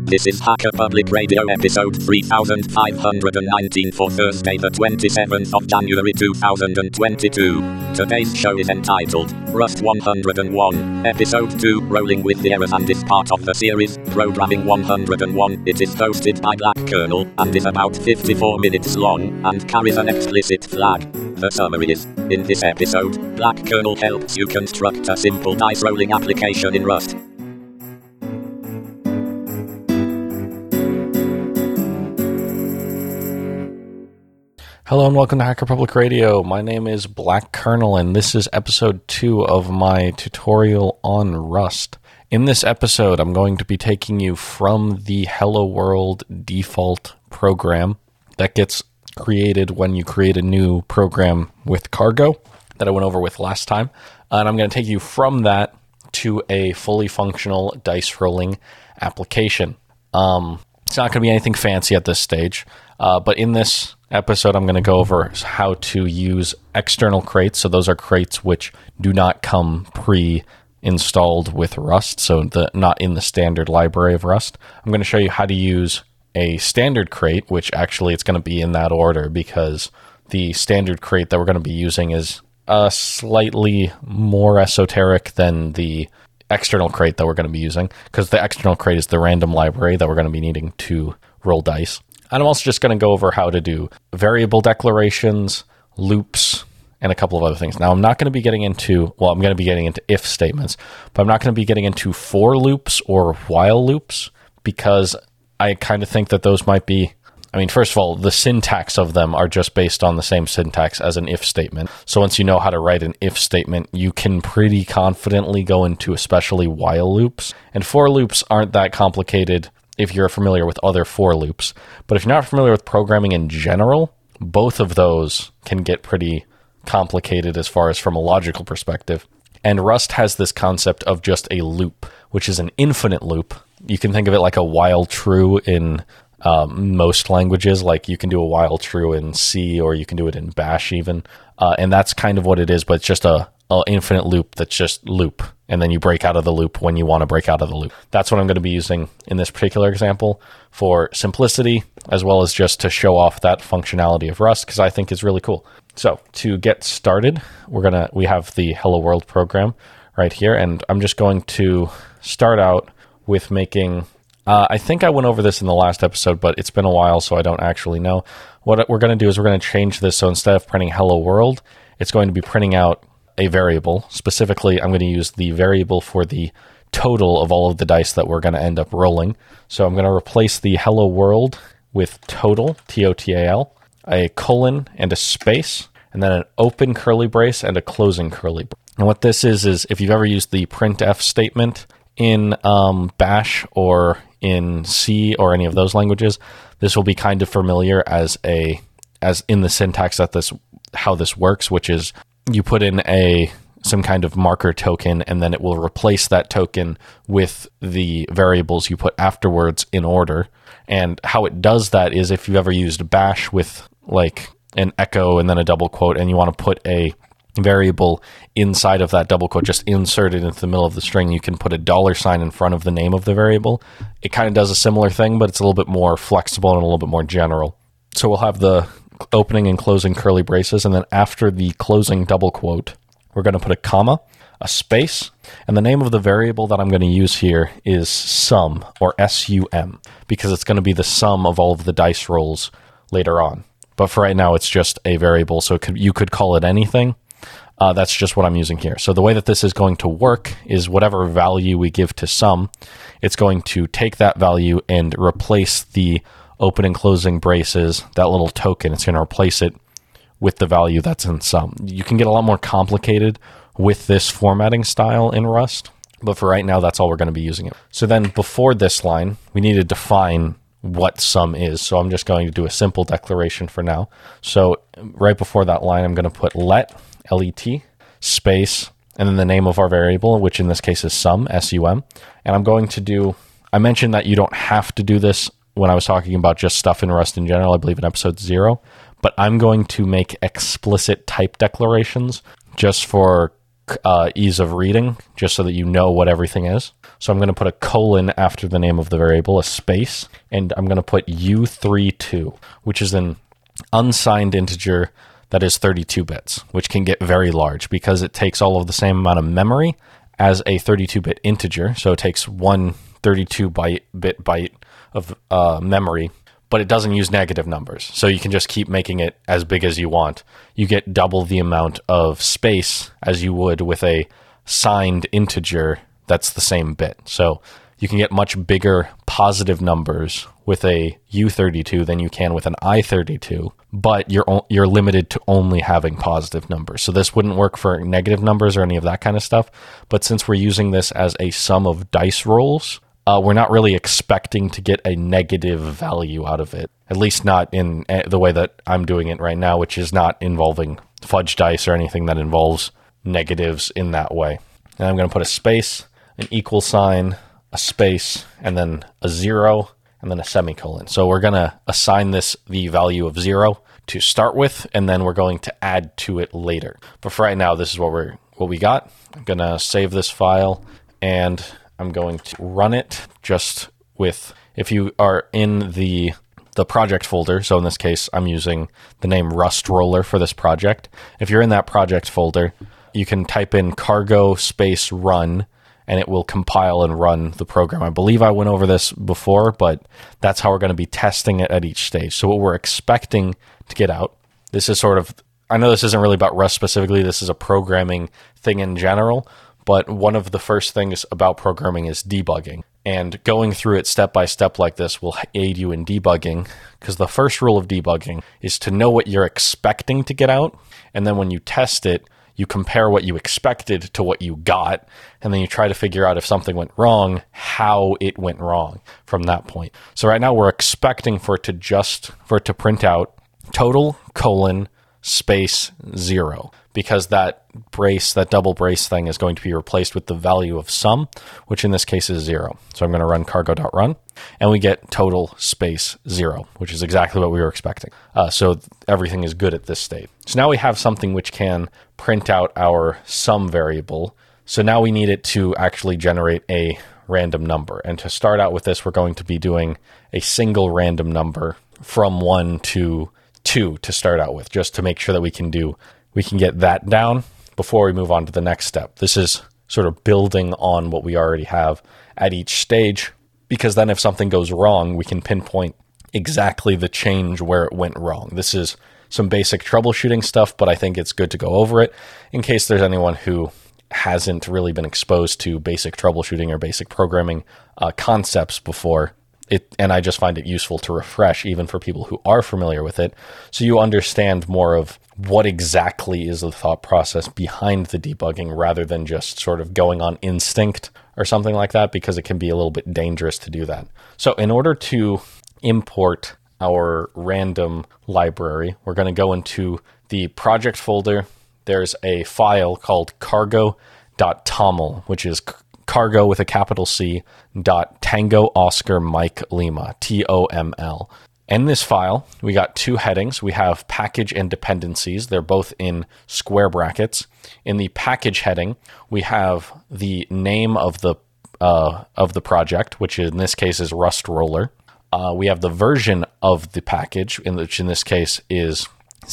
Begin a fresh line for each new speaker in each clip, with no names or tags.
This is Hacker Public Radio episode 3519 for Thursday the 27th of January 2022. Today's show is entitled Rust 101, Episode 2, Rolling with the Errors, and is part of the series Programming 101. It is hosted by Black Kernel and is about 54 minutes long and carries an explicit flag. The summary is, in this episode, Black Kernel helps you construct a simple dice rolling application in Rust.
Hello and welcome to Hacker Public Radio. My name is Black Kernel and this is episode 2 of my tutorial on Rust. In this episode, I'm going to be taking you from the Hello World default program that gets created when you create a new program with Cargo that I went over with last time. And I'm going to take you from that to a fully functional dice rolling application. It's not going to be anything fancy at this stage, but in this episode, I'm going to go over how to use external crates. So those are crates which do not come pre-installed with Rust, so not in the standard library of Rust. I'm going to show you how to use a standard crate, which actually it's going to be in that order because the standard crate that we're going to be using is slightly more esoteric than the external crate that we're going to be using, because the external crate is the random library that we're going to be needing to roll dice. And I'm also just going to go over how to do variable declarations, loops, and a couple of other things. Now, I'm not going to be getting into, I'm going to be getting into if statements, but I'm not going to be getting into for loops or while loops, because I kind of think that those might be, first of all, the syntax of them are just based on the same syntax as an if statement. So once you know how to write an if statement, you can pretty confidently go into especially while loops. And for loops aren't that complicated if you're familiar with other for loops. But if you're not familiar with programming in general, both of those can get pretty complicated as far as from a logical perspective. And Rust has this concept of just a loop, which is an infinite loop. You can think of it like a while true in most languages, like you can do a while true in C, or you can do it in Bash even. And that's kind of what it is, but it's just a infinite loop that's just loop. And then you break out of the loop when you want to break out of the loop. That's what I'm going to be using in this particular example for simplicity, as well as just to show off that functionality of Rust, because I think it's really cool. So to get started, we have the Hello World program right here, and I'm just going to start out with making, I think I went over this in the last episode, but it's been a while, so I don't actually know. What we're going to do is we're going to change this, so instead of printing Hello World, it's going to be printing out a variable. Specifically, I'm going to use the variable for the total of all of the dice that we're going to end up rolling. So I'm going to replace the hello world with total, T-O-T-A-L, a colon and a space, and then an open curly brace and a closing curly brace. And what this is if you've ever used the printf statement in Bash or in C or any of those languages, this will be kind of familiar as in the syntax that how this works, which is you put in some kind of marker token, and then it will replace that token with the variables you put afterwards in order. And how it does that is if you've ever used Bash with like an echo and then a double quote, and you want to put a variable inside of that double quote, just insert it into the middle of the string, you can put a $sign in front of the name of the variable. It kind of does a similar thing, but it's a little bit more flexible and a little bit more general. So we'll have the opening and closing curly braces, and then after the closing double quote, we're going to put a comma, a space, and the name of the variable that I'm going to use here is sum, or S-U-M, because it's going to be the sum of all of the dice rolls later on. But for right now, it's just a variable, so you could call it anything. That's just what I'm using here. So the way that this is going to work is whatever value we give to sum, it's going to take that value and replace the open and closing braces, that little token, it's going to replace it with the value that's in sum. You can get a lot more complicated with this formatting style in Rust, but for right now, that's all we're going to be using it. So then before this line, we need to define what sum is. So I'm just going to do a simple declaration for now. So right before that line, I'm going to put let, L-E-T, space, and then the name of our variable, which in this case is sum, S-U-M. And I'm going to do, I mentioned that you don't have to do this when I was talking about just stuff in Rust in general, I believe in episode 0, but I'm going to make explicit type declarations just for ease of reading, just so that you know what everything is. So I'm going to put a colon after the name of the variable, a space, and I'm going to put U32, which is an unsigned integer that is 32 bits, which can get very large because it takes all of the same amount of memory as a 32-bit integer. So it takes one 32-bit byte of memory, but it doesn't use negative numbers. So you can just keep making it as big as you want. You get double the amount of space as you would with a signed integer that's the same bit. So you can get much bigger positive numbers with a U32 than you can with an I32, but you're limited to only having positive numbers. So this wouldn't work for negative numbers or any of that kind of stuff. But since we're using this as a sum of dice rolls, we're not really expecting to get a negative value out of it, at least not in the way that I'm doing it right now, which is not involving fudge dice or anything that involves negatives in that way. And I'm going to put a space, an equal sign, a space, and then a 0, and then a semicolon. So we're going to assign this the value of 0 to start with, and then we're going to add to it later. But for right now, this is what we got. I'm going to save this file, and I'm going to run it just with, if you are in the project folder, so in this case, I'm using the name Rust Roller for this project. If you're in that project folder, you can type in cargo space run, and it will compile and run the program. I believe I went over this before, but that's how we're going to be testing it at each stage. So what we're expecting to get out, this is sort of, I know this isn't really about Rust specifically, this is a programming thing in general, but one of the first things about programming is debugging. And going through it step by step like this will aid you in debugging, because the first rule of debugging is to know what you're expecting to get out, and then when you test it, you compare what you expected to what you got, and then you try to figure out if something went wrong, how it went wrong from that point. So right now we're expecting for it to print out total colon space 0, because that double brace thing is going to be replaced with the value of sum, which in this case is 0. So I'm going to run cargo.run, and we get total space 0, which is exactly what we were expecting. So everything is good at this state. So now we have something which can print out our sum variable. So now we need it to actually generate a random number. And to start out with this, we're going to be doing a single random number from 1 to 2 to start out with, just to make sure that we can get that down before we move on to the next step. This is sort of building on what we already have at each stage, because then if something goes wrong, we can pinpoint exactly the change where it went wrong. This is some basic troubleshooting stuff, but I think it's good to go over it in case there's anyone who hasn't really been exposed to basic troubleshooting or basic programming concepts before. And I just find it useful to refresh even for people who are familiar with it, so you understand more of what exactly is the thought process behind the debugging rather than just sort of going on instinct or something like that, because it can be a little bit dangerous to do that. So in order to import our random library, we're going to go into the project folder. There's a file called cargo.toml, which is cargo with a capital C .tango Oscar Mike Lima, TOML. In this file, we got two headings. We have package and dependencies. They're both in square brackets. In the package heading, we have the name of the project, which in this case is Rust Roller. We have the version of the package, which in this case is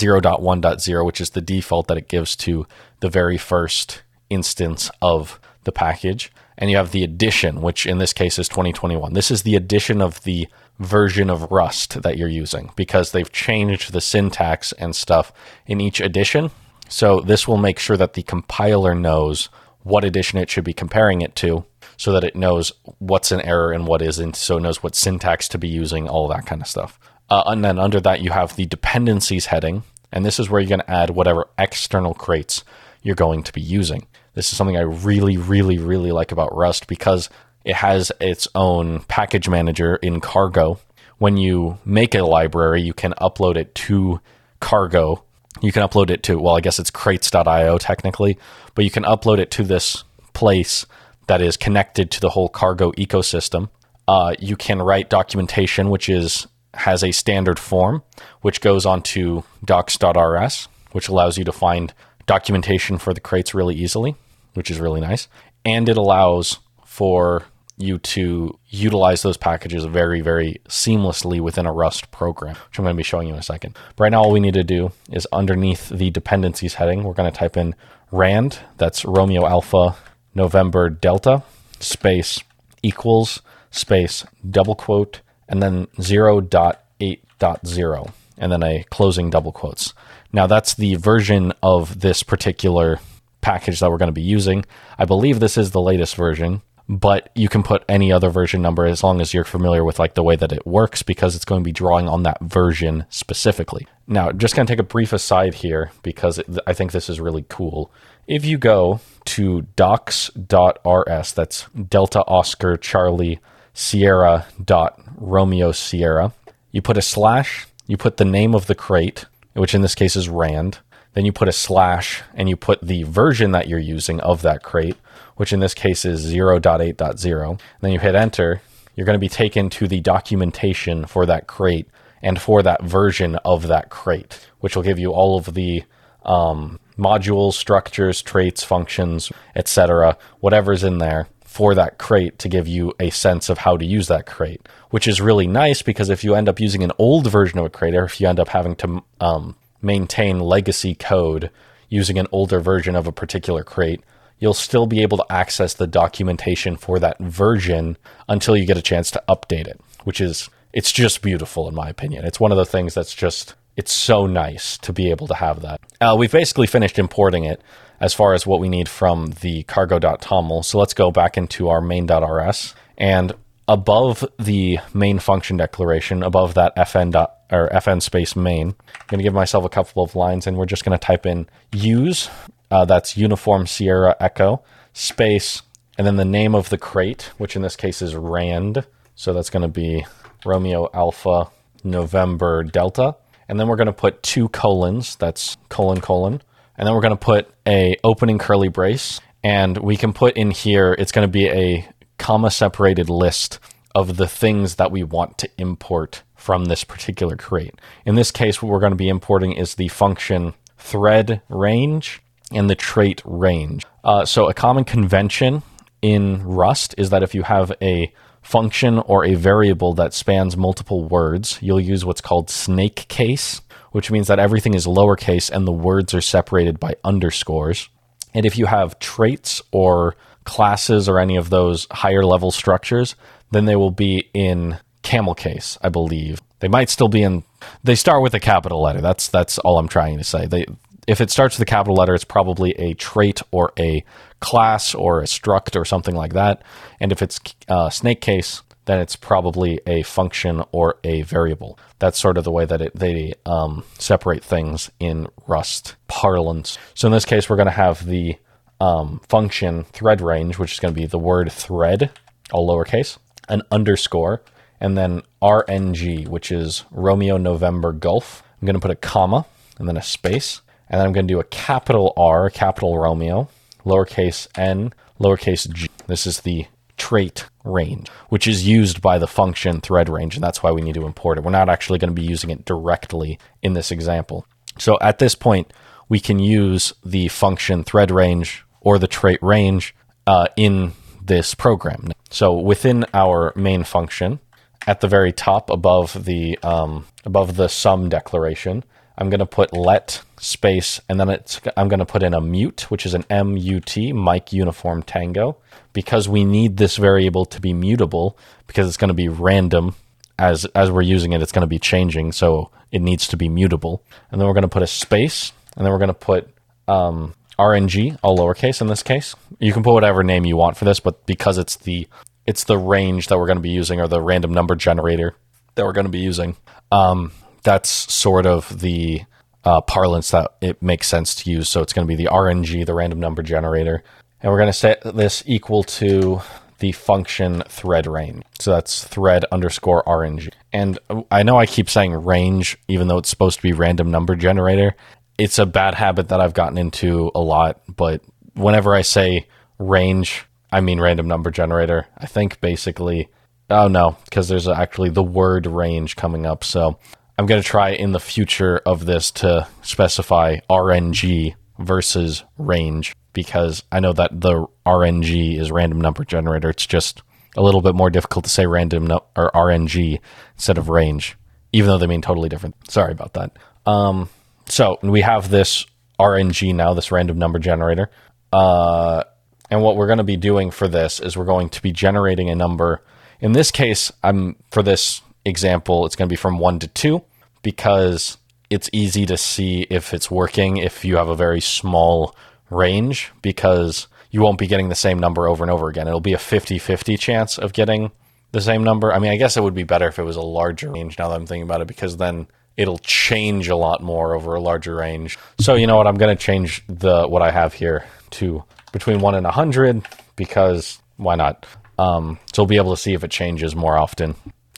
0.1.0, which is the default that it gives to the very first instance of the package. And you have the edition, which in this case is 2021. This is the edition of the version of Rust that you're using, because they've changed the syntax and stuff in each edition. So this will make sure that the compiler knows what edition it should be comparing it to, so that it knows what's an error and what isn't, so it knows what syntax to be using, all that kind of stuff. And then under that, you have the dependencies heading, and this is where you're going to add whatever external crates you're going to be using. This is something I really, really, really like about Rust, because it has its own package manager in Cargo. When you make a library, you can upload it to Cargo. You can upload it to, well, I guess it's crates.io technically, but you can upload it to this place that is connected to the whole Cargo ecosystem. You can write documentation, which has a standard form, which goes onto docs.rs, which allows you to find documentation for the crates really easily. which is really nice. And it allows for you to utilize those packages very, very seamlessly within a Rust program, which I'm going to be showing you in a second. But right now, all we need to do is underneath the dependencies heading, we're going to type in rand, that's Romeo Alpha November Delta, space equals, space double quote, and then 0.8.0, and then a closing double quotes. Now that's the version of this particular package that we're going to be using. I believe this is the latest version, but you can put any other version number as long as you're familiar with like the way that it works, because it's going to be drawing on that version specifically. Now, just going to take a brief aside here because I think this is really cool. If you go to docs.rs, that's Delta Oscar Charlie Sierra dot Romeo Sierra, you put a slash, you put the name of the crate, which in this case is rand, then you put a slash and you put the version that you're using of that crate, which in this case is 0.8.0. Then you hit enter. You're going to be taken to the documentation for that crate and for that version of that crate, which will give you all of the modules, structures, traits, functions, etc., whatever's in there for that crate to give you a sense of how to use that crate, which is really nice because if you end up using an old version of a crate, or if you end up having to maintain legacy code using an older version of a particular crate, you'll still be able to access the documentation for that version until you get a chance to update it, which is, it's just beautiful in my opinion. It's one of the things that's just, it's so nice to be able to have that. We've basically finished importing it as far as what we need from the cargo.toml. So let's go back into our main.rs, and above the main function declaration, above that fn space main, I'm going to give myself a couple of lines, and we're just going to type in use, that's Uniform Sierra Echo, space, and then the name of the crate, which in this case is rand. So that's going to be Romeo Alpha November Delta. And then we're going to put 2 colons, that's colon, colon. And then we're going to put a opening curly brace. And we can put in here, it's going to be a comma-separated list of the things that we want to import from this particular crate. In this case, what we're going to be importing is the function thread range and the trait range. So a common convention in Rust is that if you have a function or a variable that spans multiple words, you'll use what's called snake case, which means that everything is lowercase and the words are separated by underscores. And if you have traits or classes or any of those higher level structures, then they will be in camel case, I believe. They might still be in, they start with a capital letter. That's all I'm trying to say. If it starts with a capital letter, it's probably a trait or a class or a struct or something like that. And if it's snake case, then it's probably a function or a variable. That's sort of the way that they separate things in Rust parlance. So in this case, we're going to have the function thread range, which is going to be the word thread, all lowercase, an underscore, and then RNG, which is Romeo November Golf. I'm going to put a comma and then a space. And then I'm going to do a capital R, capital Romeo, lowercase n, lowercase g. This is the trait range, which is used by the function thread range, and that's why we need to import it. We're not actually going to be using it directly in this example. So at this point, we can use the function thread range or the trait range in this program. So within our main function, at the very top above the sum declaration, I'm going to put let space, and then I'm going to put in a mute, which is an MUT, Mike Uniform Tango, because we need this variable to be mutable, because it's going to be random. As we're using it, it's going to be changing, so it needs to be mutable. And then we're going to put a space, and then we're going to put RNG, all lowercase in this case. You can put whatever name you want for this, but because it's the range that we're going to be using, or the random number generator that we're going to be using, that's sort of the parlance that it makes sense to use. So it's going to be the RNG, the random number generator. And we're going to set this equal to the function thread range. So that's thread underscore RNG. And I know I keep saying range, even though it's supposed to be random number generator. It's a bad habit that I've gotten into a lot. But whenever I say range, I mean random number generator. I think basically, oh no, because there's actually the word range coming up. So I'm going to try in the future of this to specify RNG versus range, because I know that the RNG is random number generator. It's just a little bit more difficult to say random or RNG instead of range, even though they mean totally different. Sorry about that. So we have this RNG now, this random number generator. And what we're going to be doing for this is we're going to be generating a number. In this case, for this example, it's going to be from 1 to 2 because it's easy to see if it's working if you have a very small range, because you won't be getting the same number over and over again. It'll be a 50-50 chance of getting the same number. I mean, I guess it would be better if it was a larger range now that I'm thinking about it, because then it'll change a lot more over a larger range. So you know what? I'm going to change what I have here to between 1 and 100, because why not? So we'll be able to see if it changes more often,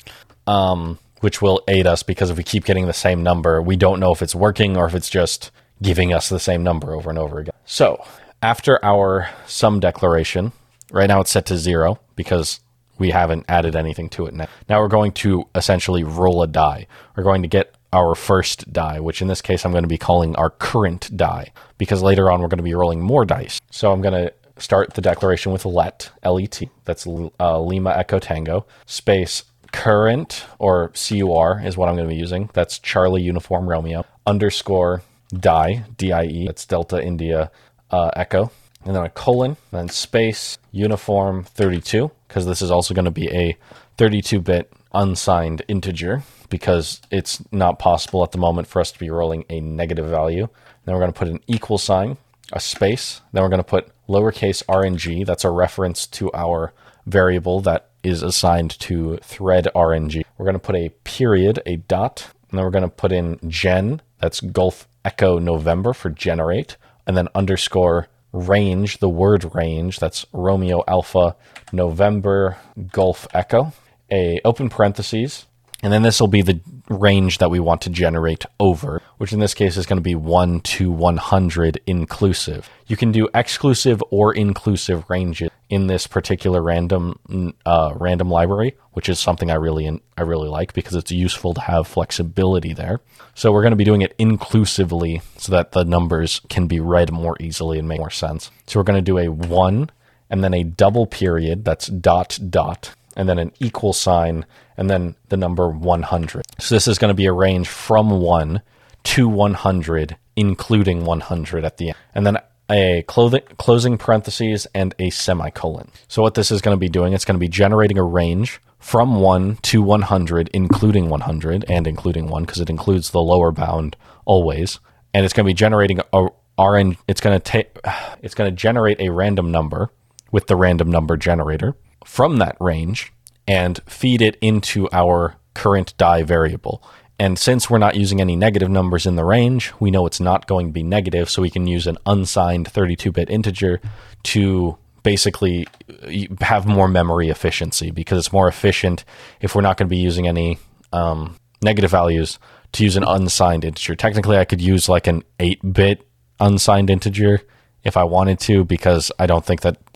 which will aid us, because if we keep getting the same number, we don't know if it's working or if it's just giving us the same number over and over again. So after our sum declaration, right now it's set to 0 because we haven't added anything to it now. Now we're going to essentially roll a die. We're going to get our first die, which in this case I'm going to be calling our current die, because later on we're going to be rolling more dice. So I'm going to start the declaration with let, L-E-T, that's Lima Echo Tango, space current, or CUR is what I'm going to be using. That's Charlie Uniform Romeo, underscore die, D-I-E, that's Delta India Echo, and then a colon, and then space uniform 32, because this is also going to be a 32-bit unsigned integer, because it's not possible at the moment for us to be rolling a negative value. Then we're going to put an equal sign, a space, then we're going to put lowercase RNG, that's a reference to our variable that is assigned to thread RNG. We're going to put a period, a dot, and then we're going to put in gen, that's Golf Echo November for generate, and then underscore range, the word range, that's Romeo Alpha November Golf Echo, a open parentheses, and then this will be the range that we want to generate over, which in this case is going to be 1 to 100 inclusive. You can do exclusive or inclusive ranges in this particular random library, which is something I really like, because it's useful to have flexibility there. So we're going to be doing it inclusively so that the numbers can be read more easily and make more sense. So we're going to do a 1 and then a double period, that's dot dot, and then an equal sign, and then the number 100. So this is going to be a range from 1 to 100, including 100 at the end. And then a closing parentheses and a semicolon. So what this is going to be doing, it's going to be generating a range from 1 to 100, including 100, and including 1, because it includes the lower bound always. And it's going to be generating it's going to generate a random number with the random number generator from that range and feed it into our current die variable. And since we're not using any negative numbers in the range, we know it's not going to be negative, so we can use an unsigned 32-bit integer to basically have more memory efficiency, because it's more efficient if we're not going to be using any negative values to use an unsigned integer. Technically, I could use like an 8-bit unsigned integer if I wanted to, because I don't think that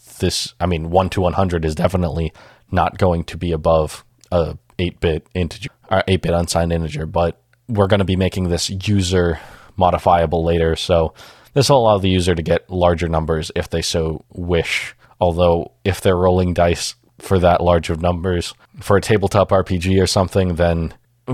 1 to 100 is definitely not going to be above a 8-bit integer, or 8-bit unsigned integer, but we're going to be making this user modifiable later, so this will allow the user to get larger numbers if they so wish. Although if they're rolling dice for that large of numbers for a tabletop RPG or something, then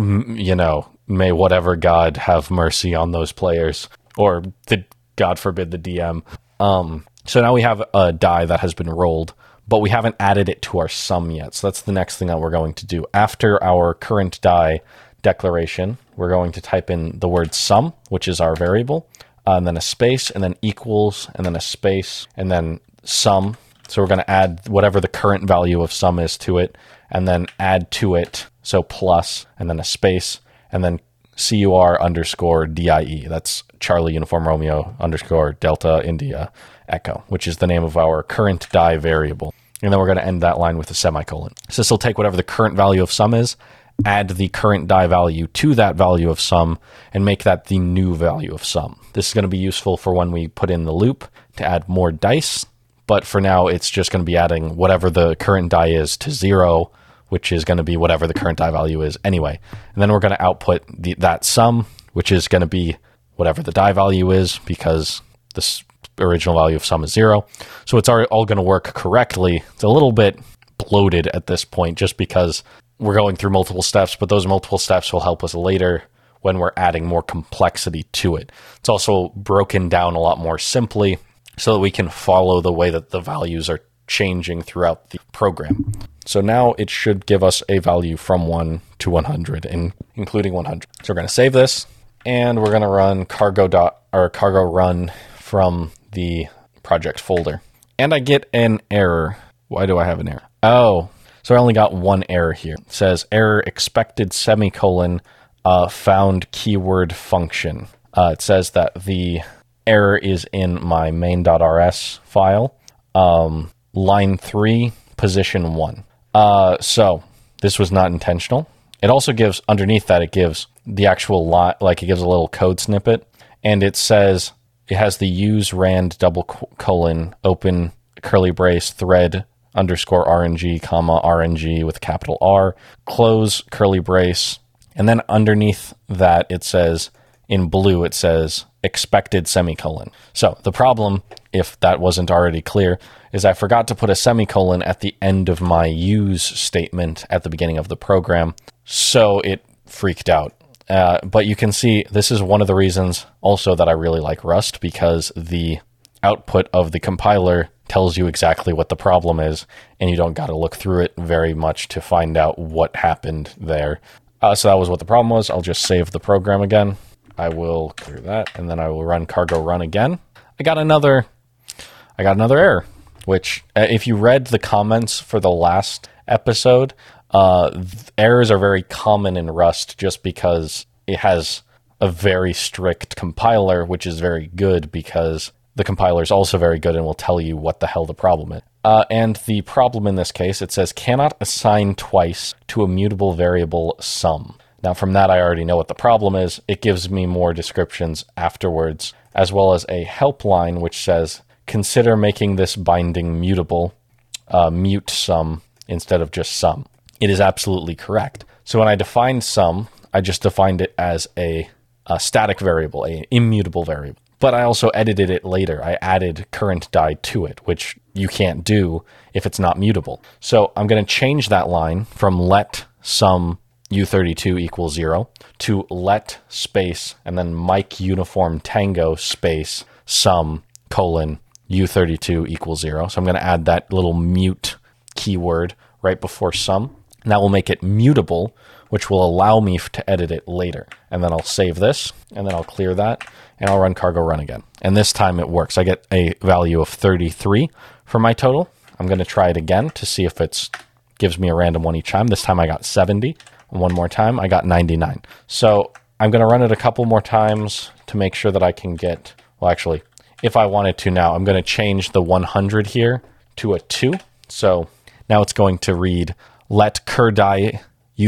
may whatever God have mercy on those players, or God forbid the DM. So now we have a die that has been rolled, but we haven't added it to our sum yet. So that's the next thing that we're going to do. After our current die declaration, we're going to type in the word sum, which is our variable, and then a space, and then equals, and then a space, and then sum. So we're going to add whatever the current value of sum is to it, and then add to it, so plus, and then a space, and then CUR underscore DIE. That's Charlie Uniform Romeo underscore Delta India Echo, which is the name of our current die variable. And then we're going to end that line with a semicolon. So this will take whatever the current value of sum is, add the current die value to that value of sum, and make that the new value of sum. This is going to be useful for when we put in the loop to add more dice, but for now it's just going to be adding whatever the current die is to 0, which is going to be whatever the current die value is anyway. And then we're going to output that sum, which is going to be whatever the die value is, because this original value of sum is 0. So it's all going to work correctly. It's a little bit bloated at this point just because we're going through multiple steps, but those multiple steps will help us later when we're adding more complexity to it. It's also broken down a lot more simply so that we can follow the way that the values are changing throughout the program. So now it should give us a value from 1 to 100, including 100. So we're going to save this, and we're going to run cargo run from the project folder. And I get an error. Why do I have an error? Oh, so I only got one error here. It says error expected semicolon found keyword function. It says that the error is in my main.rs file, line 3, position 1. So this was not intentional. It also gives, underneath that, it gives the actual line, like it gives a little code snippet, and it says it has the use rand double colon open curly brace thread underscore RNG, comma, RNG with capital R, close curly brace, and then underneath that it says, in blue, it says expected semicolon. So the problem, if that wasn't already clear, is I forgot to put a semicolon at the end of my use statement at the beginning of the program, so it freaked out. But you can see this is one of the reasons also that I really like Rust, because the output of the compiler tells you exactly what the problem is, and you don't got to look through it very much to find out what happened there. So that was what the problem was. I'll just save the program again. I will clear that, and then I will run cargo run again. I got another error, which if you read the comments for the last episode, errors are very common in Rust just because it has a very strict compiler, which is very good because the compiler is also very good and will tell you what the hell the problem is. And the problem in this case, it says cannot assign twice to a mutable variable sum. Now from that, I already know what the problem is. It gives me more descriptions afterwards, as well as a help line which says, consider making this binding mutable, mute sum instead of just sum. It is absolutely correct. So when I defined sum, I just defined it as a static variable, an immutable variable. But I also edited it later. I added current die to it, which you can't do if it's not mutable. So I'm going to change that line from let sum u32 equals 0 to let space and then Mike uniform tango space sum colon u32 equals 0. So I'm going to add that little mute keyword right before sum. And that will make it mutable, which will allow me to edit it later. And then I'll save this, and then I'll clear that, and I'll run cargo run again. And this time it works. I get a value of 33 for my total. I'm going to try it again to see if it gives me a random one each time. This time I got 70. And one more time, I got 99. So I'm going to run it a couple more times to make sure that I can get, well, actually, if I wanted to now, I'm going to change the 100 here to a 2. So now it's going to read let cur_die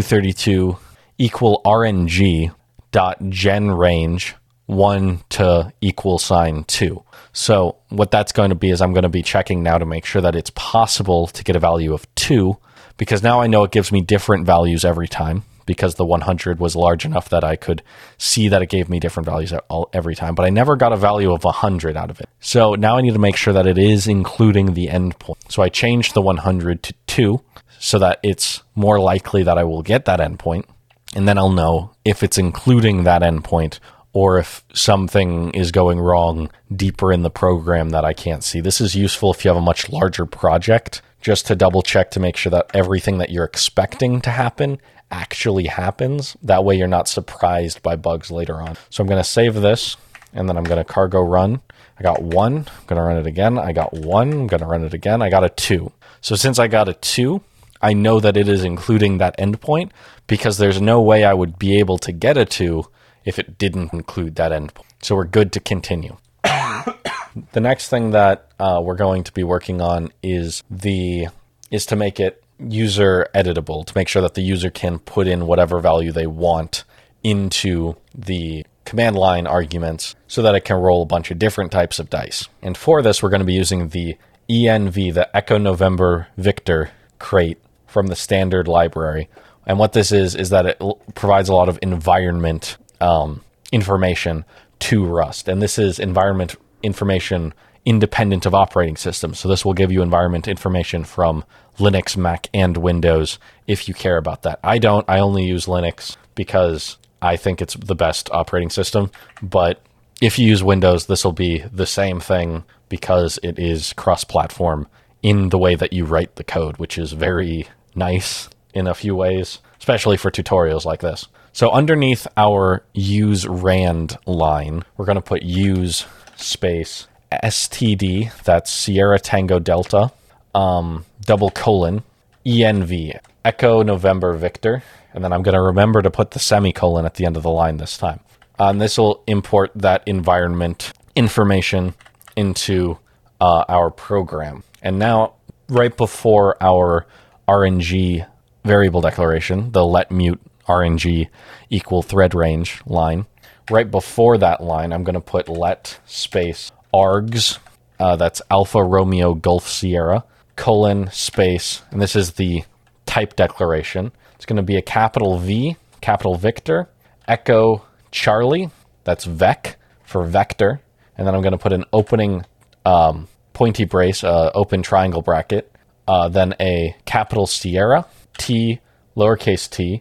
u32 equal RNG dot gen range 1 to equal sign 2. So what that's going to be is I'm going to be checking now to make sure that it's possible to get a value of 2, because now I know it gives me different values every time, because the 100 was large enough that I could see that it gave me different values every time, but I never got a value of 100 out of it. So now I need to make sure that it is including the endpoint. So I changed the 100 to 2 so that it's more likely that I will get that endpoint, and then I'll know if it's including that endpoint or if something is going wrong deeper in the program that I can't see. This is useful if you have a much larger project, just to double check to make sure that everything that you're expecting to happen actually happens. That way you're not surprised by bugs later on. So I'm going to save this, and then I'm going to cargo run. I got 1. I'm going to run it again. I got 1. I'm going to run it again. I got a 2. So since I got a 2, I know that it is including that endpoint, because there's no way I would be able to get a 2 if it didn't include that endpoint. So we're good to continue. The next thing that we're going to be working on is to make it user editable, to make sure that the user can put in whatever value they want into the command line arguments so that it can roll a bunch of different types of dice. And for this, we're going to be using the ENV, the Echo November Victor crate from the standard library. And what this is that it provides a lot of environment information to Rust. And this is environment information independent of operating systems. So this will give you environment information from Linux, Mac, and Windows if you care about that. I don't. I only use Linux because I think it's the best operating system. But if you use Windows, this will be the same thing because it is cross-platform in the way that you write the code, which is very nice in a few ways, especially for tutorials like this. So underneath our use rand line, we're going to put use space std, that's Sierra Tango Delta, double colon, env, Echo November Victor, and then I'm going to remember to put the semicolon at the end of the line this time. And this will import that environment information into our program. And now, right before our RNG variable declaration, the let mute RNG equal thread range line, right before that line, I'm going to put let space args, that's Alpha Romeo Golf Sierra, colon space, and this is the type declaration. It's going to be a capital V, capital Victor, Echo Charlie, that's vec for vector, and then I'm going to put an opening pointy brace, open triangle bracket, then a capital Sierra, T, lowercase t,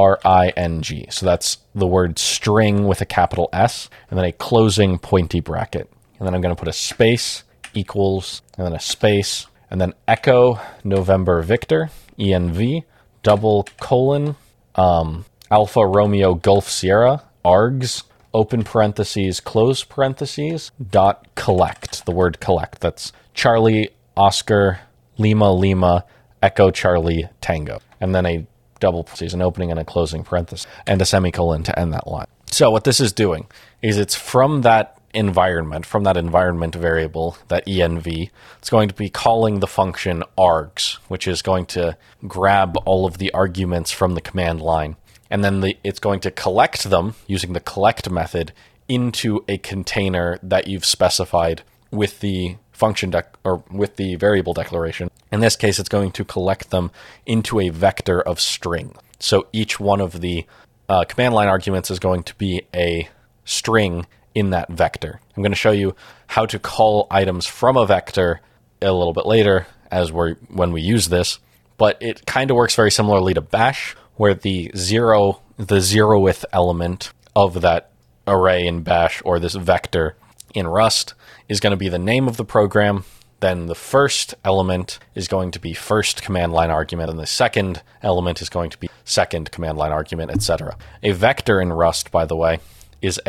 ring. So that's the word string with a capital S, and then a closing pointy bracket. And then I'm going to put a space equals, and then a space, and then Echo November Victor, env, double colon, Alpha Romeo Golf Sierra, args, open parentheses, close parentheses, dot collect, the word collect. That's Charlie, Oscar, Lima, Lima, Echo, Charlie, Tango. And then a double parentheses, an opening and a closing parenthesis, and a semicolon to end that line. So what this is doing is it's from that environment variable, that env, it's going to be calling the function args, which is going to grab all of the arguments from the command line. And then it's going to collect them using the collect method into a container that you've specified with the function or with the variable declaration. In this case, it's going to collect them into a vector of string. So each one of the command line arguments is going to be a string in that vector. I'm going to show you how to call items from a vector a little bit later when we use this, but it kind of works very similarly to Bash, where the zeroth element of that array in Bash, or this vector in Rust, is going to be the name of the program. Then the first element is going to be first command line argument, and the second element is going to be second command line argument, etc. A vector in Rust, by the way, is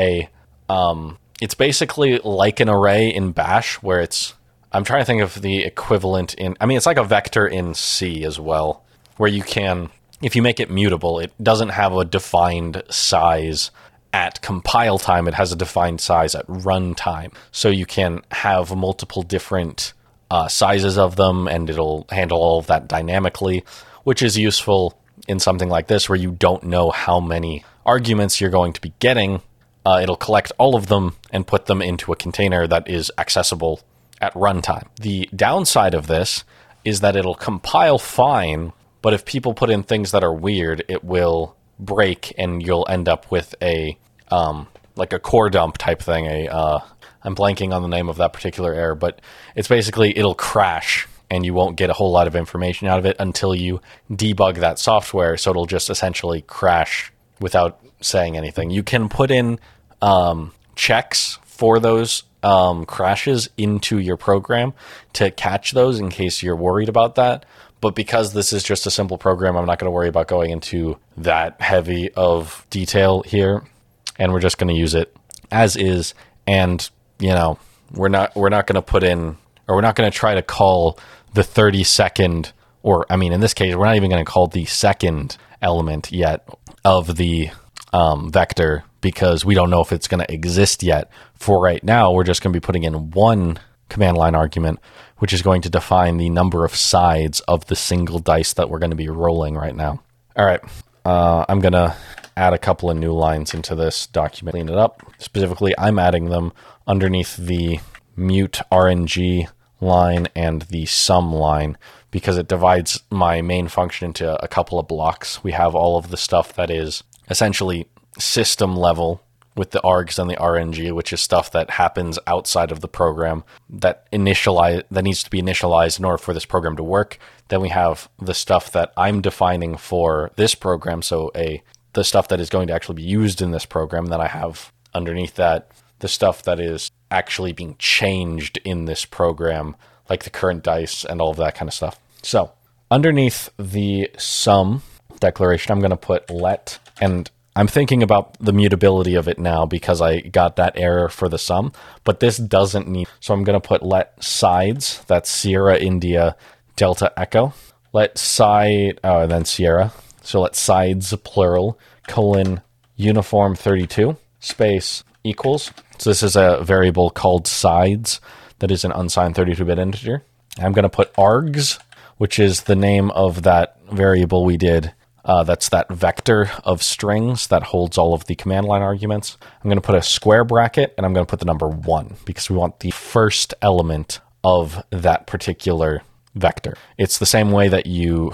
it's basically like an array in Bash, where I'm trying to think of the equivalent it's like a vector in C as well, where you can, if you make it mutable, it doesn't have a defined size at compile time. It has a defined size at runtime. So you can have multiple different sizes of them, and it'll handle all of that dynamically, which is useful in something like this where you don't know how many arguments you're going to be getting. It'll collect all of them and put them into a container that is accessible at runtime. The downside of this is that it'll compile fine, but if people put in things that are weird, it will break, and you'll end up with a core dump type thing. I'm blanking on the name of that particular error, but it's basically it'll crash, and you won't get a whole lot of information out of it until you debug that software. So it'll just essentially crash without saying anything. You can put in checks for those crashes into your program to catch those in case you're worried about that. But because this is just a simple program, I'm not going to worry about going into that heavy of detail here. And we're just going to use it as is. And, we're not going to put in, or we're not going to try to call the 30-second, in this case, we're not even going to call the second element yet of the vector, because we don't know if it's going to exist yet. For right now, we're just going to be putting in one command line argument, which is going to define the number of sides of the single dice that we're going to be rolling right now. All right, I'm going to add a couple of new lines into this document, clean it up. Specifically, I'm adding them underneath the mute RNG line and the sum line, because it divides my main function into a couple of blocks. We have all of the stuff that is essentially system level, with the args and the RNG, which is stuff that happens outside of the program that needs to be initialized in order for this program to work. Then we have the stuff that I'm defining for this program, so the stuff that is going to actually be used in this program. Then I have underneath that the stuff that is actually being changed in this program, like the current dice and all of that kind of stuff. So underneath the sum declaration, I'm going to put let, and I'm thinking about the mutability of it now because I got that error for the sum, but this doesn't need, so I'm going to put let sides, that's Sierra, India, Delta, Echo, let side, and then Sierra, so let sides, plural, colon, uniform 32, space, equals. So this is a variable called sides that is an unsigned 32-bit integer. I'm going to put args, which is the name of that variable we did. That's that vector of strings that holds all of the command line arguments. I'm going to put a square bracket, and I'm going to put the number 1 because we want the first element of that particular vector. It's the same way that you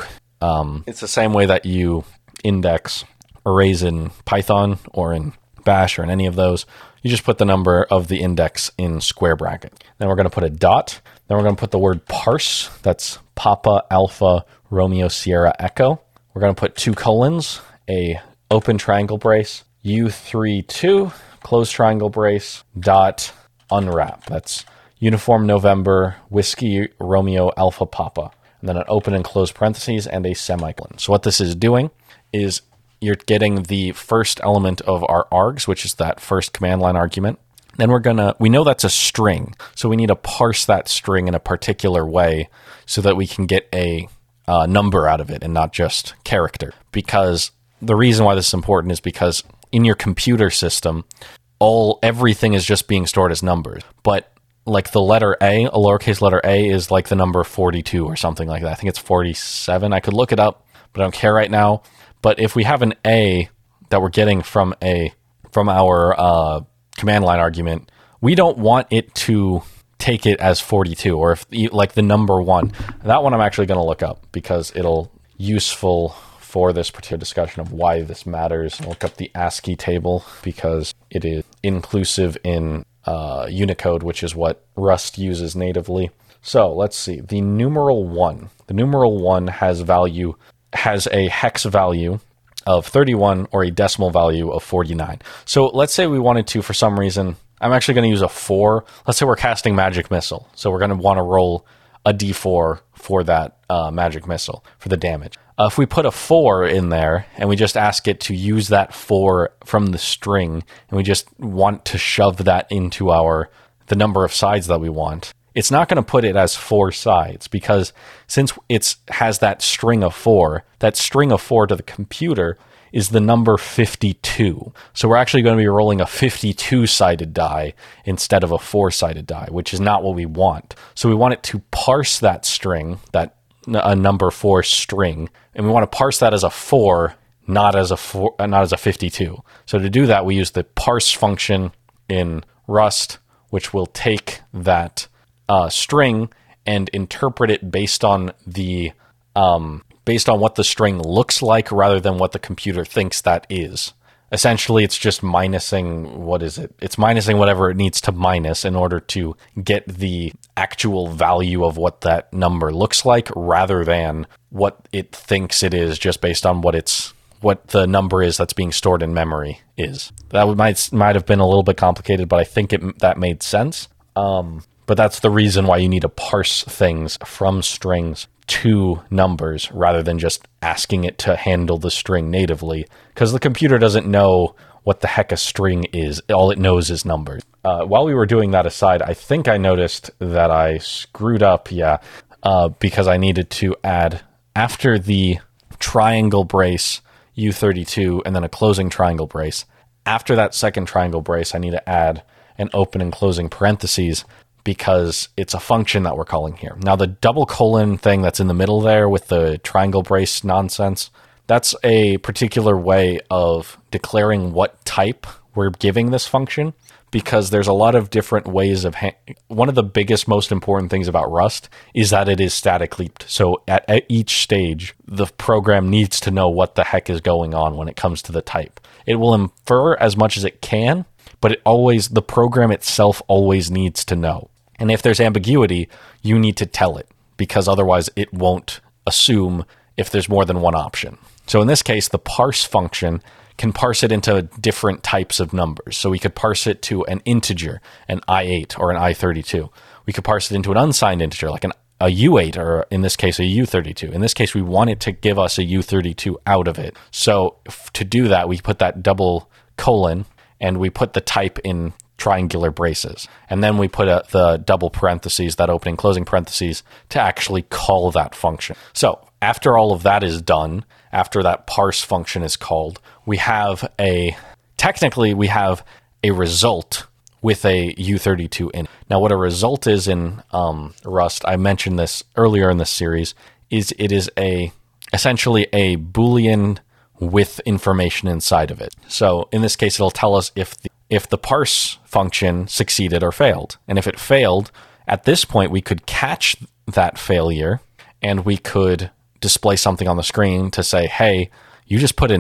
index arrays in Python or in Bash or in any of those. You just put the number of the index in square bracket. Then we're going to put a dot. Then we're going to put the word parse. That's Papa, Alpha, Romeo, Sierra, Echo. We're going to put 2 colons, a open triangle brace, U32, close triangle brace, dot, unwrap. That's Uniform November, Whiskey, Romeo, Alpha, Papa. And then an open and close parentheses and a semicolon. So what this is doing is you're getting the first element of our args, which is that first command line argument. Then we know that's a string, so we need to parse that string in a particular way so that we can get a number out of it and not just character. Because the reason why this is important is because in your computer system, everything is just being stored as numbers. But like the letter A, a lowercase letter A is like the number 42 or something like that. I think it's 47. I could look it up, but I don't care right now. But if we have an A that we're getting from our command line argument, we don't want it to take it as 42, or if like the number 1. That one I'm actually going to look up because it'll useful for this particular discussion of why this matters. I'll look up the ASCII table because it is inclusive in Unicode, which is what Rust uses natively. So let's see. The numeral 1. The numeral 1 has a hex value of 31 or a decimal value of 49. So let's say we wanted to, for some reason, I'm actually going to use a 4. Let's say we're casting Magic Missile. So we're going to want to roll a d4 for that Magic Missile, for the damage. If we put a 4 in there and we just ask it to use that 4 from the string, and we just want to shove that into the number of sides that we want, it's not going to put it as 4 sides because since it has that string of 4 to the computer is the number 52. So we're actually going to be rolling a 52-sided die instead of a 4-sided die, which is not what we want. So we want it to parse that string, a number 4 string, and we want to parse that as a 4, not as a 52. So to do that, we use the parse function in Rust, which will take that string and interpret it based on what the string looks like rather than what the computer thinks that is. Essentially, it's just minusing, It's minusing whatever it needs to minus in order to get the actual value of what that number looks like rather than what it thinks it is just based on what the number is that's being stored in memory is. That might have been a little bit complicated, but I think that made sense. But that's the reason why you need to parse things from strings to numbers rather than just asking it to handle the string natively, because the computer doesn't know what the heck a string is. All it knows is numbers. While we were doing that aside, I think I noticed that I screwed up, because I needed to add, after the triangle brace U32 and then a closing triangle brace, after that second triangle brace, I need to add an open and closing parentheses, because it's a function that we're calling here. Now, the double colon thing that's in the middle there with the triangle brace nonsense, that's a particular way of declaring what type we're giving this function, because there's a lot of different ways of... One of the biggest, most important things about Rust is that it is statically... So at each stage, the program needs to know what the heck is going on when it comes to the type. It will infer as much as it can, but the program itself always needs to know. And if there's ambiguity, you need to tell it, because otherwise it won't assume if there's more than one option. So in this case, the parse function can parse it into different types of numbers. So we could parse it to an integer, an I8 or an I32. We could parse it into an unsigned integer, like a U8, or in this case, a U32. In this case, we want it to give us a U32 out of it. So to do that, we put that double colon, and we put the type in triangular braces. And then we put the double parentheses, that opening closing parentheses, to actually call that function. So after all of that is done, after that parse function is called, we have a result with a U32 in. Now, what a result is in Rust, I mentioned this earlier in this series, is it is essentially a Boolean with information inside of it. So in this case, it'll tell us if the parse function succeeded or failed. And if it failed, at this point, we could catch that failure, and we could display something on the screen to say, hey, you just put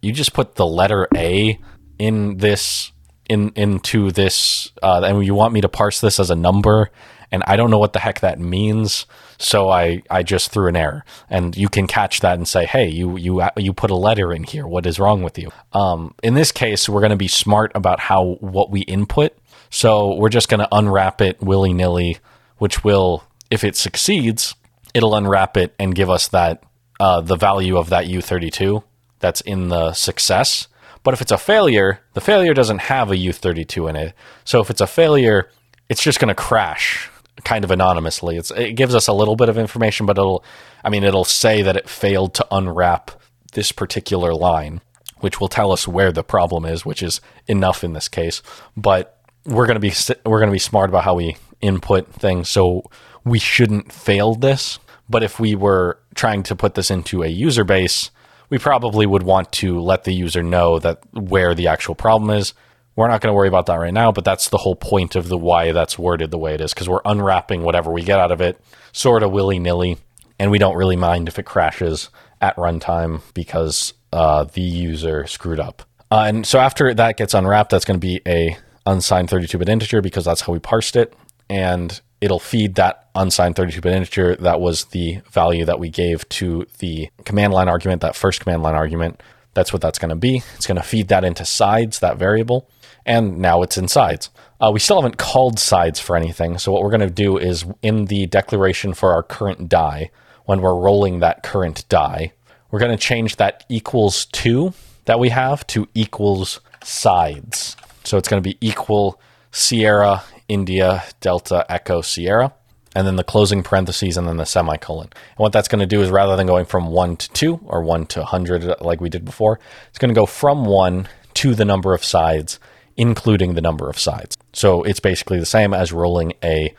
the letter A in this into this, and you want me to parse this as a number, and I don't know what the heck that means, so I just threw an error. And you can catch that and say, hey, you put a letter in here. What is wrong with you? In this case, we're going to be smart about what we input. So we're just going to unwrap it willy-nilly, which will, if it succeeds, it'll unwrap it and give us that the value of that U32 that's in the success. But if it's a failure, the failure doesn't have a U32 in it. So if it's a failure, it's just going to crash kind of anonymously. It gives us a little bit of information, but it'll say that it failed to unwrap this particular line, which will tell us where the problem is, which is enough in this case. But we're going to be smart about how we input things, so we shouldn't fail this. But if we were trying to put this into a user base, we probably would want to let the user know that where the actual problem is. We're not going to worry about that right now, but that's the whole point of the why that's worded the way it is, because we're unwrapping whatever we get out of it sort of willy-nilly, and we don't really mind if it crashes at runtime because the user screwed up. And so after that gets unwrapped, that's going to be a unsigned 32-bit integer, because that's how we parsed it, and it'll feed that unsigned 32-bit integer. That was the value that we gave to the command line argument, that first command line argument. That's what that's going to be. It's going to feed that into sides, that variable, and now it's in sides. We still haven't called sides for anything, so what we're going to do is in the declaration for our current die, when we're rolling that current die, we're going to change that equals to that we have to equals sides. So it's going to be equal Sierra, India, Delta, Echo, Sierra, and then the closing parentheses, and then the semicolon. And what that's going to do is, rather than going from 1 to 2 or 1 to 100 like we did before, it's going to go from 1 to the number of sides, including the number of sides. So it's basically the same as rolling a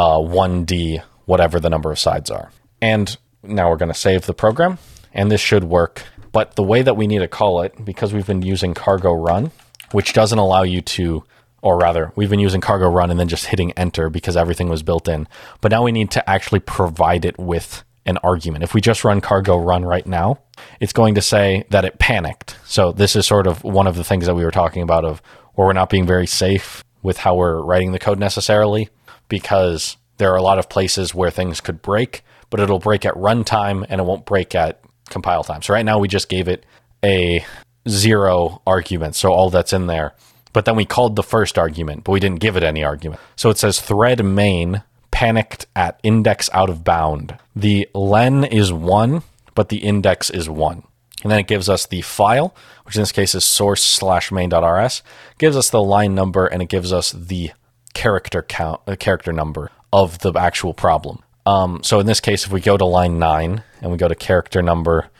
1D, whatever the number of sides are. And now we're going to save the program, and this should work. But the way that we need to call it, because we've been using cargo run, which doesn't allow you to, or rather, we've been using cargo run and then just hitting enter because everything was built in. But now we need to actually provide it with an argument. If we just run cargo run right now, it's going to say that it panicked. So this is sort of one of the things that we were talking about of where we're not being very safe with how we're writing the code necessarily, because there are a lot of places where things could break, but it'll break at runtime and it won't break at compile time. So right now we just gave it a 0 argument, so all that's in there. But then we called the first argument, but we didn't give it any argument. So it says thread main panicked at index out of bound. The len is 1, but the index is 1. And then it gives us the file, which in this case is source/main.rs, gives us the line number, and it gives us the character count, the character number of the actual problem. So in this case, if we go to line 9 and we go to character number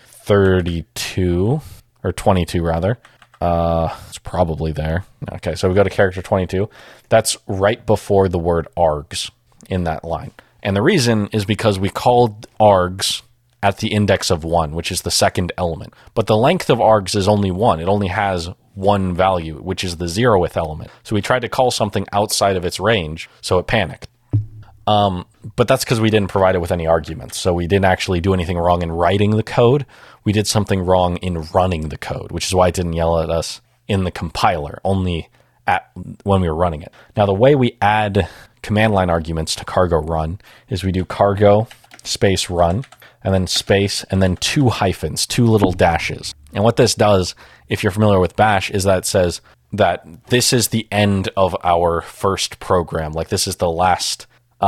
32, or 22 rather, it's probably there. Okay, so we go to character 22. That's right before the word args in that line. And the reason is because we called args at the index of 1, which is the second element. But the length of args is only 1. It only has one value, which is the 0th element. So we tried to call something outside of its range, so it panicked. But that's because we didn't provide it with any arguments. So we didn't actually do anything wrong in writing the code. We did something wrong in running the code, which is why it didn't yell at us in the compiler, only when we were running it. Now, the way we add command line arguments to cargo run is we do cargo space run, and then space, and then 2 hyphens, 2 little dashes. And what this does, if you're familiar with Bash, is that it says that this is the end of our first program. Like this is the last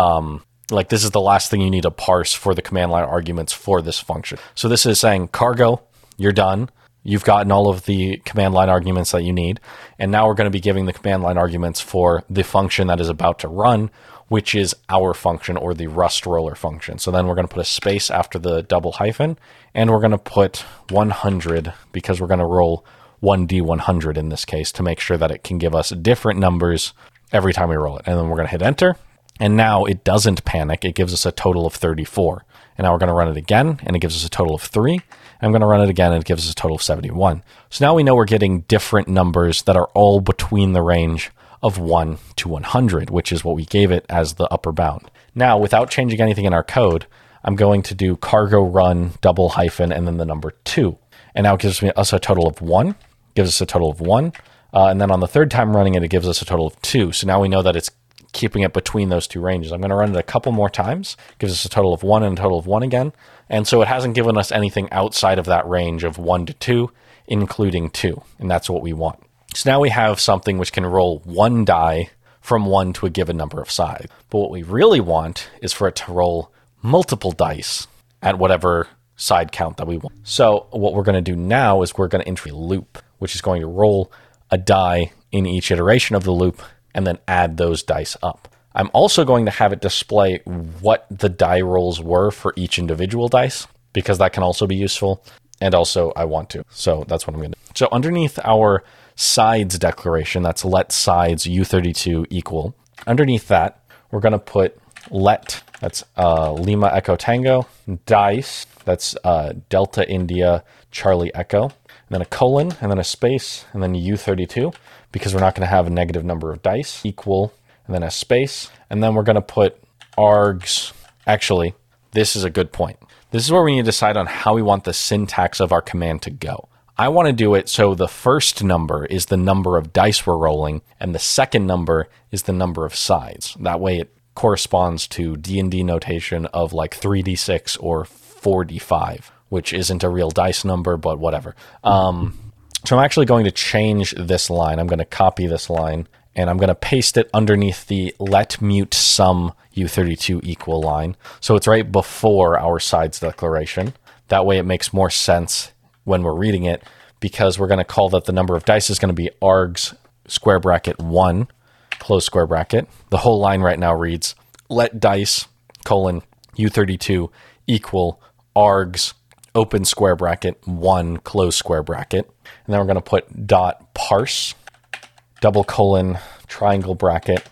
thing you need to parse for the command line arguments for this function. So this is saying cargo, you're done. You've gotten all of the command line arguments that you need. And now we're going to be giving the command line arguments for the function that is about to run, which is our function, or the Rust roller function. So then we're going to put a space after the double hyphen, and we're going to put 100 because we're going to roll 1d100 in this case to make sure that it can give us different numbers every time we roll it. And then we're going to hit enter. And now it doesn't panic. It gives us a total of 34. And now we're going to run it again, and it gives us a total of 3. And I'm going to run it again, and it gives us a total of 71. So now we know we're getting different numbers that are all between the range of 1 to 100, which is what we gave it as the upper bound. Now, without changing anything in our code, I'm going to do cargo run double hyphen and then the number 2. And now it gives us a total of 1, gives us a total of 1. And then on the third time running it, it gives us a total of 2. So now we know that it's keeping it between those 2 ranges. I'm going to run it a couple more times. Gives us a total of 1 and a total of 1 again. And so it hasn't given us anything outside of that range of 1 to 2, including 2. And that's what we want. So now we have something which can roll 1 die from 1 to a given number of sides. But what we really want is for it to roll multiple dice at whatever side count that we want. So what we're going to do now is we're going to enter a loop, which is going to roll a die in each iteration of the loop and then add those dice up. I'm also going to have it display what the die rolls were for each individual dice, because that can also be useful. And also I want to. So that's what I'm going to do. So underneath our sides declaration, that's let sides U32 equal. Underneath that, we're going to put let, that's Lima Echo Tango, dice, that's Delta India Charlie Echo, and then a colon, and then a space, and then U32, because we're not going to have a negative number of dice, equal, and then a space, and then we're going to put args. Actually, this is a good point. This is where we need to decide on how we want the syntax of our command to go. I want to do it so the first number is the number of dice we're rolling, and the second number is the number of sides. That way it corresponds to D&D notation of like 3d6 or 4d5, which isn't a real dice number, but whatever. So I'm actually going to change this line. I'm going to copy this line, and I'm going to paste it underneath the let mute sum U32 equal line. So it's right before our sides declaration. That way it makes more sense when we're reading it, because we're going to call that the number of dice is going to be args square bracket 1, close square bracket. The whole line right now reads let dice colon U32 equal args open square bracket 1, close square bracket. And then we're going to put dot parse double colon triangle bracket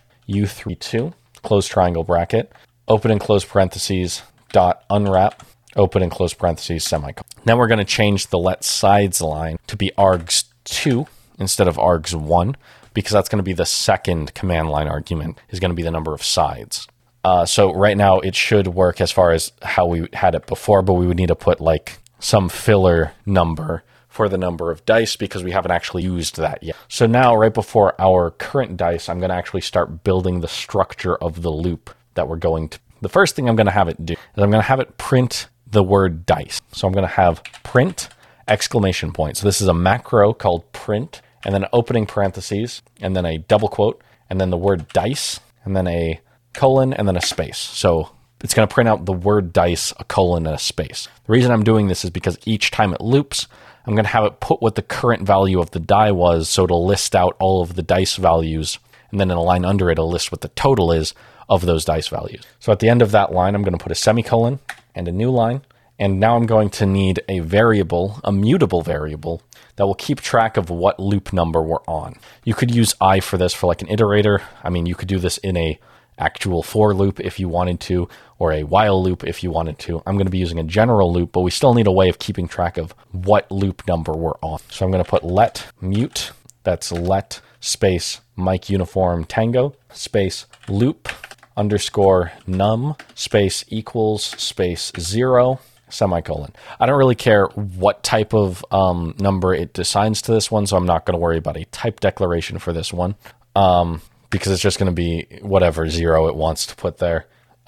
U32 close triangle bracket open and close parentheses dot unwrap open and close parentheses semicolon. Now we're going to change the let sides line to be args2 instead of args1, because that's going to be the second command line argument, is going to be the number of sides. So right now it should work as far as how we had it before, but we would need to put like some filler number for the number of dice, because we haven't actually used that yet. So now right before our current dice, I'm going to actually start building the structure of the loop that we're going to. The first thing I'm going to have it do is I'm going to have it print the word dice. So I'm going to have print exclamation point. So this is a macro called print, and then opening parentheses, and then a double quote, and then the word dice, and then a colon, and then a space. So it's going to print out the word dice, a colon, and a space. The reason I'm doing this is because each time it loops, I'm going to have it put what the current value of the die was, so it'll list out all of the dice values, and then in a line under it, it'll list what the total is of those dice values. So at the end of that line, I'm going to put a semicolon and a new line, and now I'm going to need a variable, a mutable variable, that will keep track of what loop number we're on. You could use I for this for like an iterator. I mean, you could do this in a actual for loop if you wanted to, or a while loop if you wanted to. I'm going to be using a general loop, but we still need a way of keeping track of what loop number we're on. So I'm going to put let mute, that's let space Mike uniform tango space loop underscore num space equals space 0 semicolon. I don't really care what type of number it assigns to this one, so I'm not going to worry about a type declaration for this one. because it's just going to be whatever 0 it wants to put there.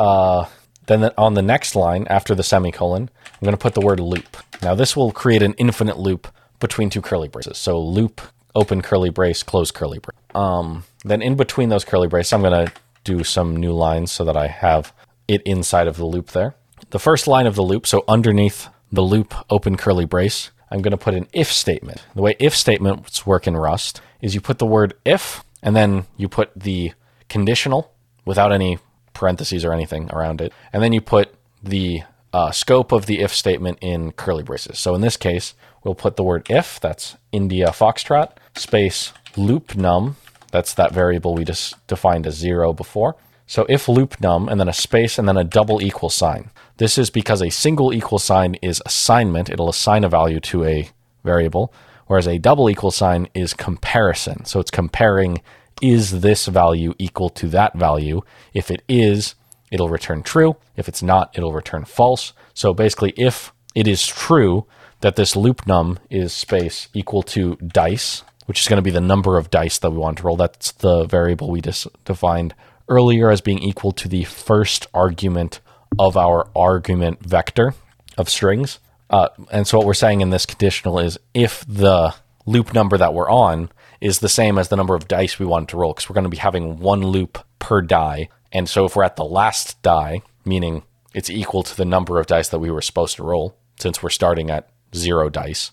Then on the next line, after the semicolon, I'm going to put the word loop. Now this will create an infinite loop between two curly braces. So loop, open curly brace, close curly brace. Then in between those curly braces, I'm going to do some new lines so that I have it inside of the loop there. The first line of the loop, so underneath the loop, open curly brace, I'm going to put an if statement. The way if statements work in Rust is you put the word if, and then you put the conditional without any parentheses or anything around it. And then you put the scope of the if statement in curly braces. So in this case, we'll put the word if, that's India Foxtrot, space loop num, that's that variable we just defined as 0 before. So if loop num, and then a space, and then a double equal sign. This is because a single equal sign is assignment. It'll assign a value to a variable, whereas a double equal sign is comparison. So it's comparing, is this value equal to that value? If it is, it'll return true. If it's not, it'll return false. So basically, if it is true that this loop num is space equal to dice, which is going to be the number of dice that we want to roll, that's the variable we just defined earlier as being equal to the first argument of our argument vector of strings. And so what we're saying in this conditional is if the loop number that we're on is the same as the number of dice we want to roll, because we're going to be having one loop per die. And so if we're at the last die, meaning it's equal to the number of dice that we were supposed to roll, since we're starting at 0 dice.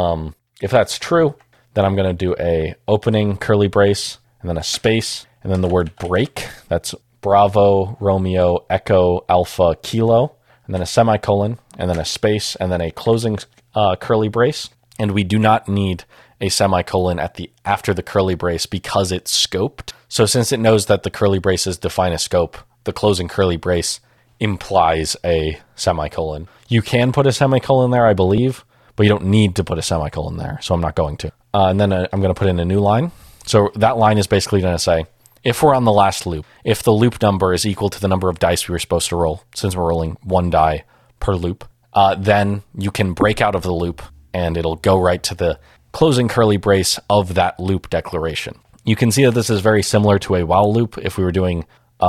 If that's true, then I'm going to do a opening curly brace, and then a space, and then the word break. That's Bravo, Romeo, Echo, Alpha, Kilo, and then a semicolon, and then a space, and then a closing curly brace. And we do not need a semicolon after the curly brace because it's scoped. So since it knows that the curly braces define a scope, the closing curly brace implies a semicolon. You can put a semicolon there, I believe, but you don't need to put a semicolon there, so I'm not going to. And then I'm going to put in a new line. So that line is basically going to say, if we're on the last loop, if the loop number is equal to the number of dice we were supposed to roll, since we're rolling one die per loop, then you can break out of the loop and it'll go right to the closing curly brace of that loop declaration. You can see that this is very similar to a while loop. If we were doing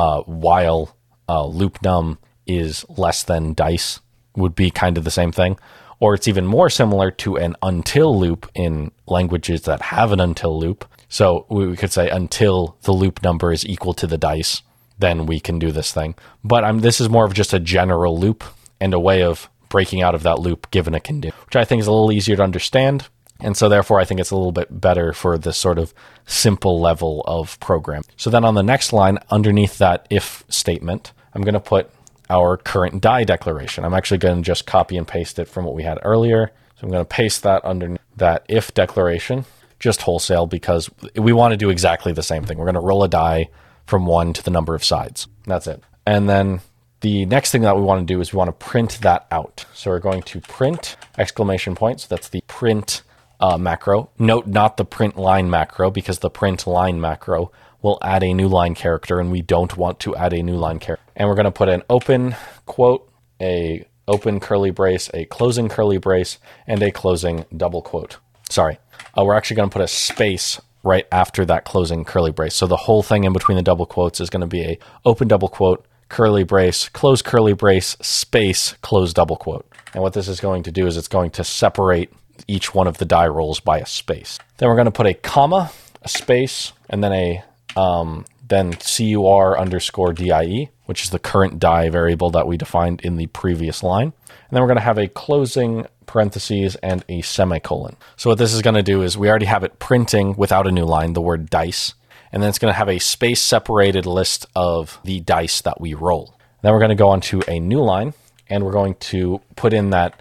while loop num is less than dice, would be kind of the same thing. Or it's even more similar to an until loop in languages that have an until loop. So we could say until the loop number is equal to the dice, then we can do this thing. But this is more of just a general loop and a way of breaking out of that loop given a condition, which I think is a little easier to understand. And so therefore, I think it's a little bit better for this sort of simple level of program. So then on the next line, underneath that if statement, I'm going to put our current die declaration. I'm actually going to just copy and paste it from what we had earlier. So I'm going to paste that underneath that if declaration, just wholesale, because we want to do exactly the same thing. We're going to roll a die from 1 to the number of sides. That's it. And then the next thing that we want to do is we want to print that out. So we're going to print exclamation points. That's the print macro. Note not the print line macro, because the print line macro will add a new line character, and we don't want to add a new line character. And we're going to put an open quote, a open curly brace, a closing curly brace, and a closing double quote. Sorry. We're actually going to put a space right after that closing curly brace. So the whole thing in between the double quotes is going to be a open double quote, curly brace, close curly brace, space, close double quote. And what this is going to do is it's going to separate each one of the die rolls by a space. Then we're going to put a comma, a space, and then a then cur underscore die, which is the current die variable that we defined in the previous line. And then we're going to have a closing parentheses and a semicolon. So what this is going to do is we already have it printing without a new line, the word dice, and then it's going to have a space separated list of the dice that we roll. Then we're going to go on to a new line, and we're going to put in that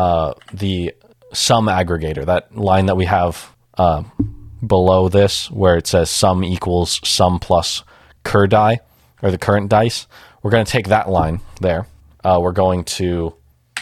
the sum aggregator, that line that we have below this where it says sum equals sum plus cur die, or the current dice. We're going to take that line there. We're going to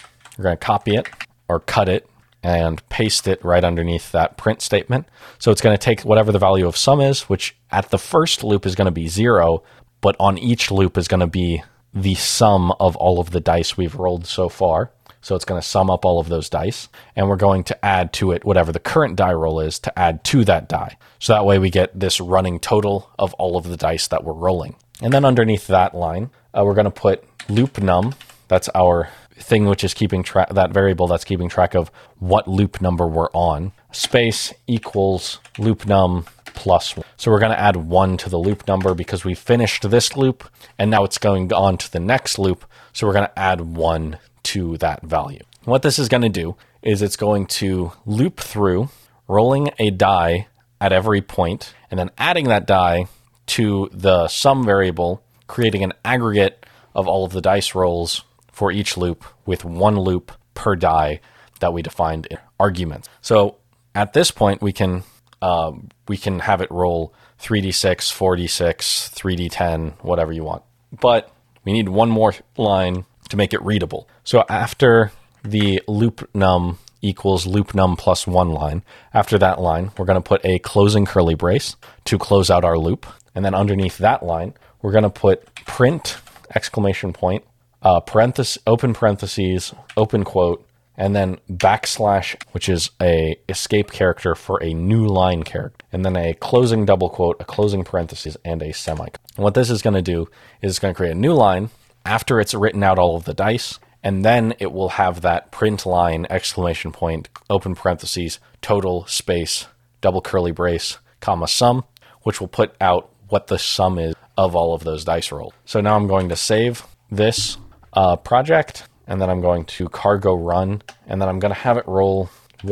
copy it or cut it and paste it right underneath that print statement. So it's going to take whatever the value of sum is, which at the first loop is going to be 0, but on each loop is going to be the sum of all of the dice we've rolled so far. So it's going to sum up all of those dice, and we're going to add to it whatever the current die roll is to add to that die. So that way we get this running total of all of the dice that we're rolling. And then underneath that line, we're going to put loop num. That's our thing which is keeping track, that variable that's keeping track of what loop number we're on. Space equals loop num plus 1. So we're going to add 1 to the loop number because we finished this loop, and now it's going on to the next loop. So we're going to add 1 to that value. What this is going to do is it's going to loop through, rolling a die at every point, and then adding that die to the sum variable, creating an aggregate of all of the dice rolls for each loop with 1 loop per die that we defined in arguments. So at this point, we can have it roll 3d6, 4d6, 3d10, whatever you want. But we need one more line to make it readable. So after the loop num equals loop num plus 1 line, after that line, we're going to put a closing curly brace to close out our loop. And then underneath that line, we're going to put print exclamation point, open parentheses, open quote, and then backslash, which is a escape character for a new line character, and then a closing double quote, a closing parentheses, and a semicolon. And what this is going to do is it's going to create a new line after it's written out all of the dice, and then it will have that print line, exclamation point, open parentheses, total, space, double curly brace, comma, sum, which will put out what the sum is of all of those dice rolls. So now I'm going to save this project, and then I'm going to cargo run, and then I'm going to have it roll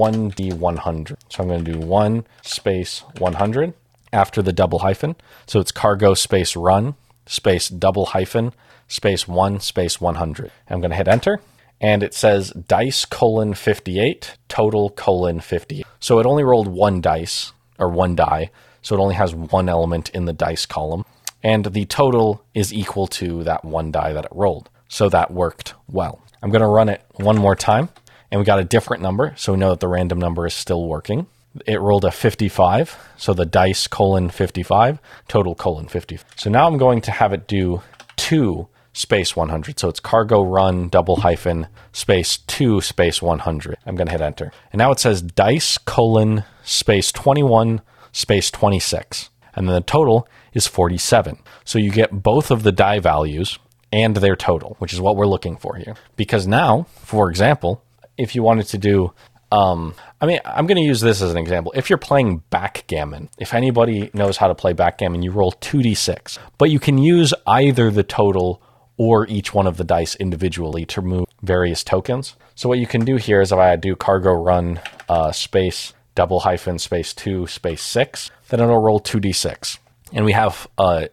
1d100. So I'm going to do 1 space 100 after the double hyphen. So it's cargo space run space double hyphen space 1 space 100. I'm going to hit enter, and it says dice colon 58 total colon 58. So it only rolled 1 dice or 1 die. So it only has 1 element in the dice column, and the total is equal to that 1 die that it rolled. So that worked well. I'm going to run it one more time, and we got a different number, so we know that the random number is still working. It rolled a 55, so the dice colon 55, total colon 50. So now I'm going to have it do 2 space 100. So it's cargo run double hyphen space 2 space 100. I'm going to hit enter. And now it says dice colon space 21 space 26. And then the total is 47. So you get both of the die values and their total, which is what we're looking for here. Because now, for example, if you wanted to do, I'm going to use this as an example. If you're playing backgammon, if anybody knows how to play backgammon, you roll 2d6. But you can use either the total or each one of the dice individually to remove various tokens. So what you can do here is if I do cargo run space double hyphen space 2 space 6, then it'll roll 2d6. And we have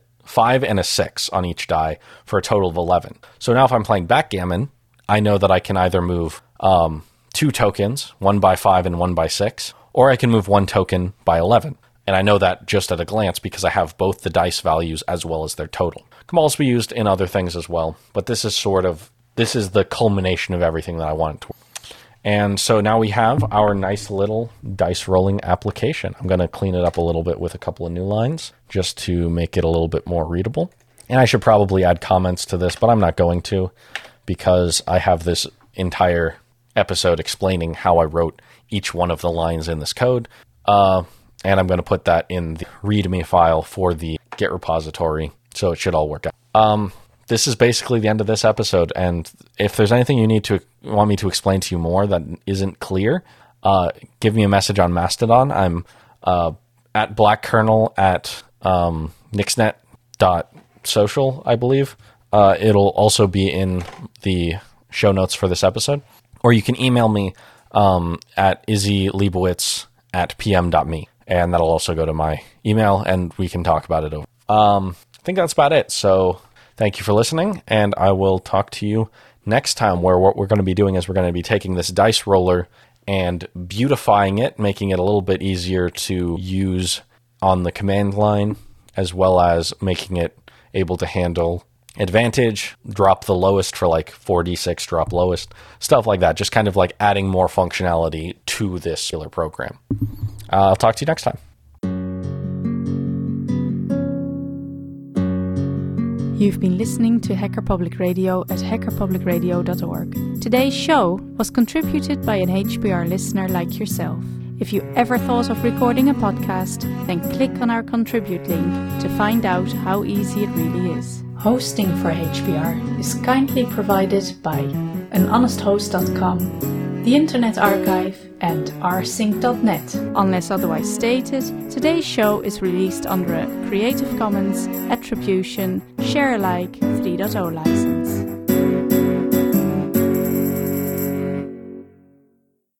5 and a 6 on each die for a total of 11. So now if I'm playing backgammon, I know that I can either move 2 tokens, 1 by 5 and 1 by 6, or I can move 1 token by 11. And I know that just at a glance because I have both the dice values as well as their total. It can also be used in other things as well, but this is the culmination of everything that I want it to work. And so now we have our nice little dice rolling application. I'm going to clean it up a little bit with a couple of new lines just to make it a little bit more readable. And I should probably add comments to this, but I'm not going to because I have this entire episode explaining how I wrote each one of the lines in this code. And I'm going to put that in the README file for the Git repository, so it should all work out. This is basically the end of this episode, and if there's anything you want me to explain to you more that isn't clear, give me a message on Mastodon. I'm at blackkernel at nixnet.social, I believe. It'll also be in the show notes for this episode. Or you can email me at izzyleibowitz@pm.me, and that'll also go to my email, and we can talk about it over. I think that's about it, so thank you for listening, and I will talk to you next time, where what we're going to be doing is we're going to be taking this dice roller and beautifying it, making it a little bit easier to use on the command line, as well as making it able to handle advantage, drop the lowest for like 4d6, drop lowest, stuff like that, just kind of like adding more functionality to this particular program. I'll talk to you next time.
You've been listening to Hacker Public Radio at hackerpublicradio.org. Today's show was contributed by an HPR listener like yourself. If you ever thought of recording a podcast, then click on our contribute link to find out how easy it really is. Hosting for HPR is kindly provided by anhonesthost.com, the Internet Archive and rsync.net. Unless otherwise stated, today's show is released under a Creative Commons Attribution Share Alike 3.0 license.